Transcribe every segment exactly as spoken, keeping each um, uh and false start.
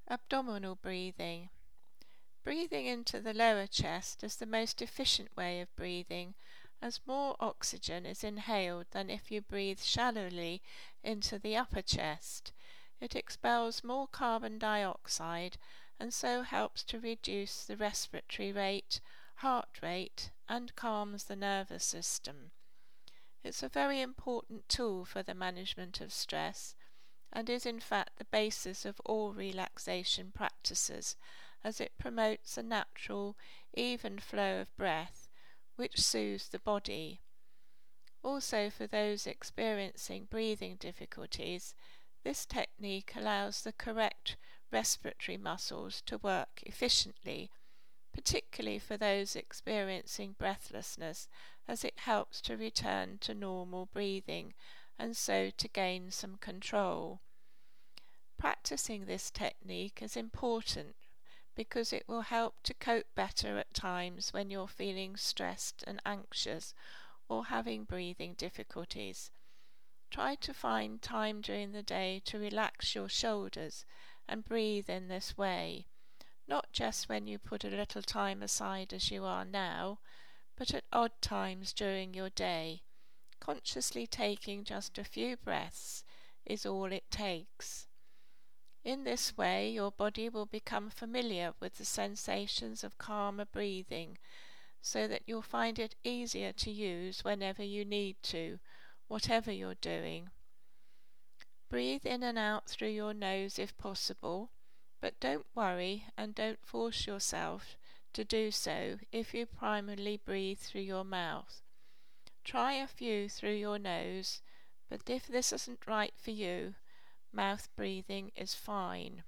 Abdominal breathing. Breathing into the lower chest is the most efficient way of breathing, as more oxygen is inhaled than if you breathe shallowly into the upper chest. It expels more carbon dioxide and so helps to reduce the respiratory rate, heart rate, and calms the nervous system. It's a very important tool for the management of stress, and is in fact the basis of all relaxation practices, as it promotes a natural, even flow of breath, which soothes the body. Also, for those experiencing breathing difficulties, this technique allows the correct respiratory muscles to work efficiently, particularly for those experiencing breathlessness, as it helps to return to normal breathing and so to gain some control. Practicing this technique is important because it will help to cope better at times when you're feeling stressed and anxious or having breathing difficulties. Try to find time during the day to relax your shoulders and breathe in this way, not just when you put a little time aside as you are now, but at odd times during your day. Consciously taking just a few breaths is all it takes. In this way, your body will become familiar with the sensations of calmer breathing, so that you'll find it easier to use whenever you need to, whatever you're doing. Breathe in and out through your nose if possible, but don't worry and don't force yourself to do so if you primarily breathe through your mouth. Try a few through your nose, but if this isn't right for you, mouth breathing is fine.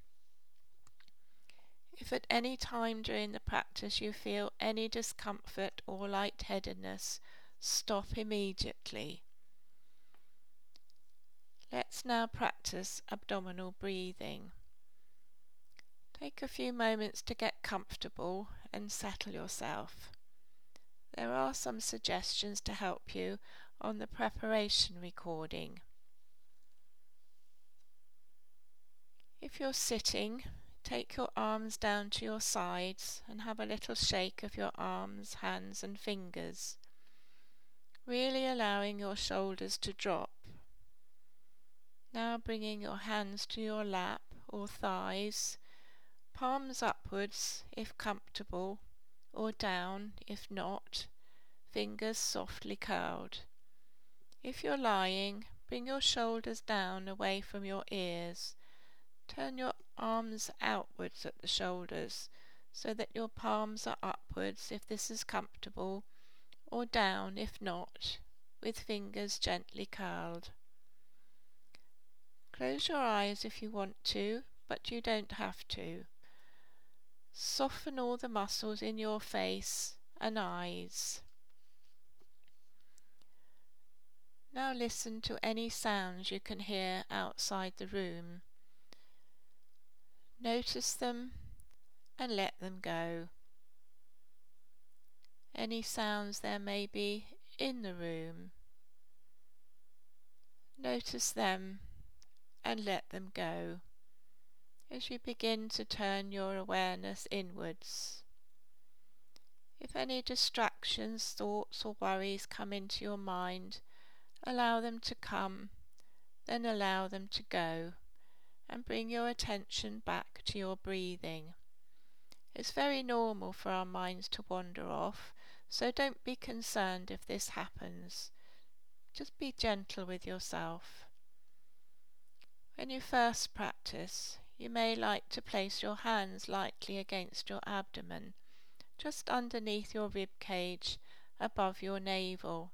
If at any time during the practice you feel any discomfort or lightheadedness, stop immediately. Let's now practice abdominal breathing. Take a few moments to get comfortable and settle yourself. There are some suggestions to help you on the preparation recording. If you're sitting, take your arms down to your sides and have a little shake of your arms, hands and fingers, really allowing your shoulders to drop. Now bringing your hands to your lap or thighs, palms upwards if comfortable, or down if not, fingers softly curled. If you're lying, bring your shoulders down away from your ears. Turn your arms outwards at the shoulders so that your palms are upwards if this is comfortable, or down if not, with fingers gently curled. Close your eyes if you want to, but you don't have to. Soften all the muscles in your face and eyes. Now listen to any sounds you can hear outside the room. Notice them and let them go. Any sounds there may be in the room, notice them and let them go as you begin to turn your awareness inwards. If any distractions, thoughts or worries come into your mind, allow them to come, then allow them to go, and bring your attention back to your breathing. It's very normal for our minds to wander off, so don't be concerned if this happens. Just be gentle with yourself. When you first practice, you may like to place your hands lightly against your abdomen, just underneath your rib cage, above your navel.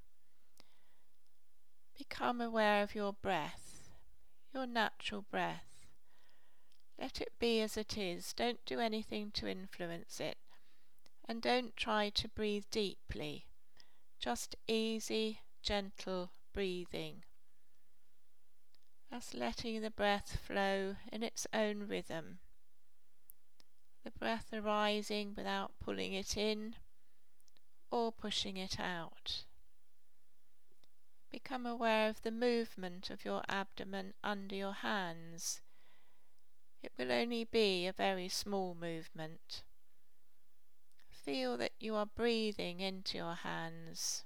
Become aware of your breath, your natural breath. Let it be as it is, don't do anything to influence it, and don't try to breathe deeply, just easy, gentle breathing. That's letting the breath flow in its own rhythm. The breath arising without pulling it in or pushing it out. Become aware of the movement of your abdomen under your hands. It will only be a very small movement. Feel that you are breathing into your hands,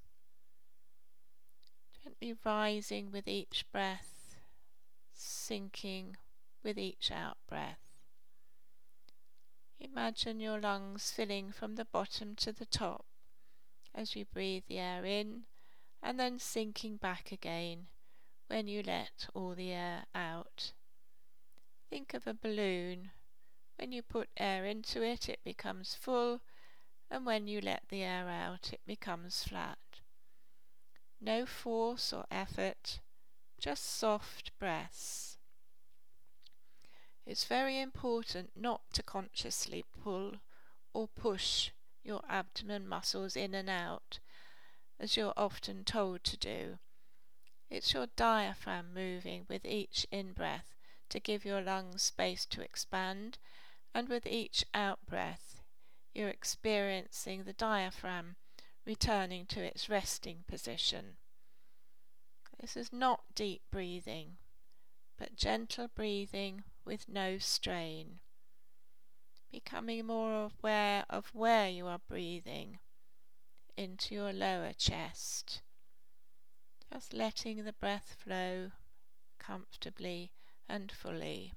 gently rising with each breath, sinking with each out-breath. Imagine your lungs filling from the bottom to the top as you breathe the air in, and then sinking back again when you let all the air out. Think of a balloon. When you put air into it, it becomes full, and when you let the air out, it becomes flat. No force or effort, just soft breaths. It's very important not to consciously pull or push your abdomen muscles in and out, as you're often told to do. It's your diaphragm moving with each in-breath to give your lungs space to expand, and with each out-breath, you're experiencing the diaphragm returning to its resting position. This is not deep breathing, but gentle breathing with no strain. Becoming more aware of where you are breathing into your lower chest. Just letting the breath flow comfortably and fully.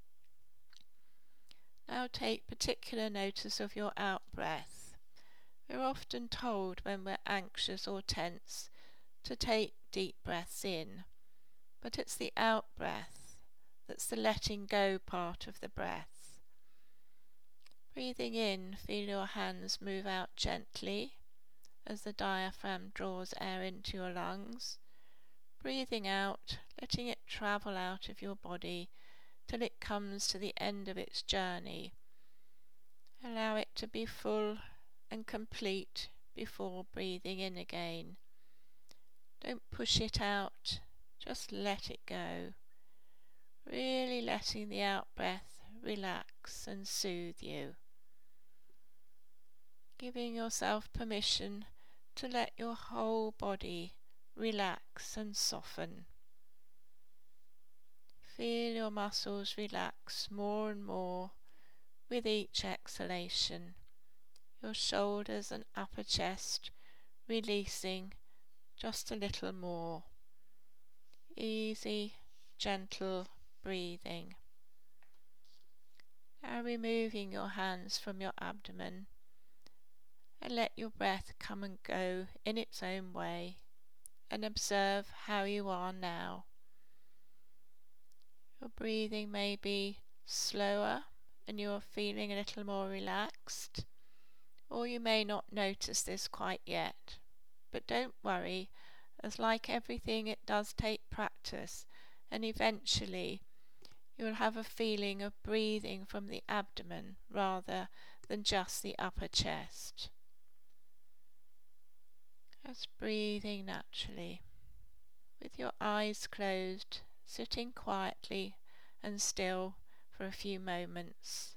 Now take particular notice of your out-breath. We're often told when we're anxious or tense to take deep breaths in, but it's the out-breath that's the letting go part of the breath. Breathing in, feel your hands move out gently as the diaphragm draws air into your lungs. Breathing out, letting it travel out of your body till it comes to the end of its journey. Allow it to be full and complete before breathing in again. Don't push it out, just let it go. Really letting the out-breath relax and soothe you. Giving yourself permission to let your whole body relax and soften. Feel your muscles relax more and more with each exhalation. Your shoulders and upper chest releasing just a little more. Easy, gentle breathing. Now removing your hands from your abdomen and let your breath come and go in its own way, and observe how you are now. Your breathing may be slower and you are feeling a little more relaxed, or you may not notice this quite yet. But don't worry, as like everything, it does take practice, and eventually you'll have a feeling of breathing from the abdomen rather than just the upper chest. Just breathing naturally, with your eyes closed, sitting quietly and still for a few moments.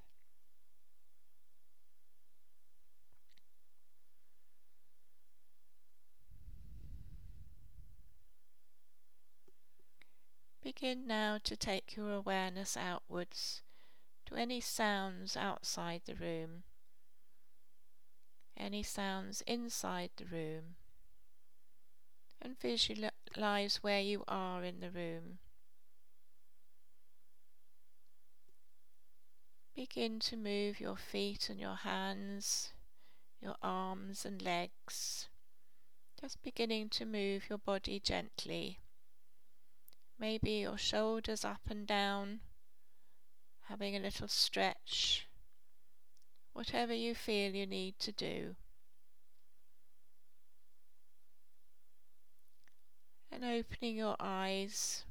Begin now to take your awareness outwards to any sounds outside the room, any sounds inside the room, and visualize where you are in the room. Begin to move your feet and your hands, your arms and legs, just beginning to move your body gently. Maybe your shoulders up and down, having a little stretch, whatever you feel you need to do. And opening your eyes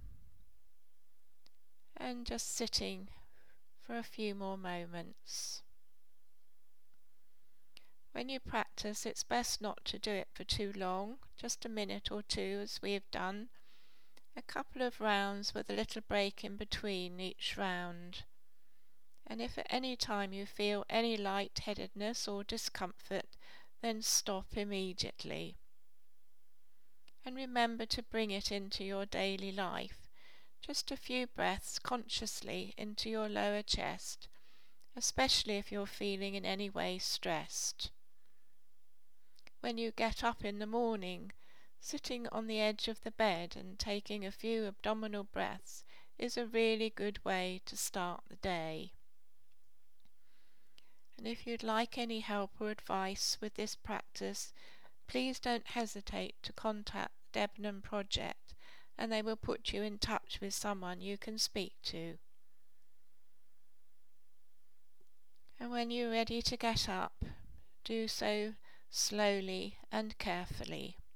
and just sitting for a few more moments. When you practice, it's best not to do it for too long, just a minute or two as we have done. A couple of rounds with a little break in between each round. And if at any time you feel any lightheadedness or discomfort, then stop immediately. And remember to bring it into your daily life. Just a few breaths consciously into your lower chest, especially if you're feeling in any way stressed. When you get up in the morning, sitting on the edge of the bed and taking a few abdominal breaths is a really good way to start the day. And if you'd like any help or advice with this practice, please don't hesitate to contact the Debenham Project, and they will put you in touch with someone you can speak to. And when you're ready to get up, do so slowly and carefully.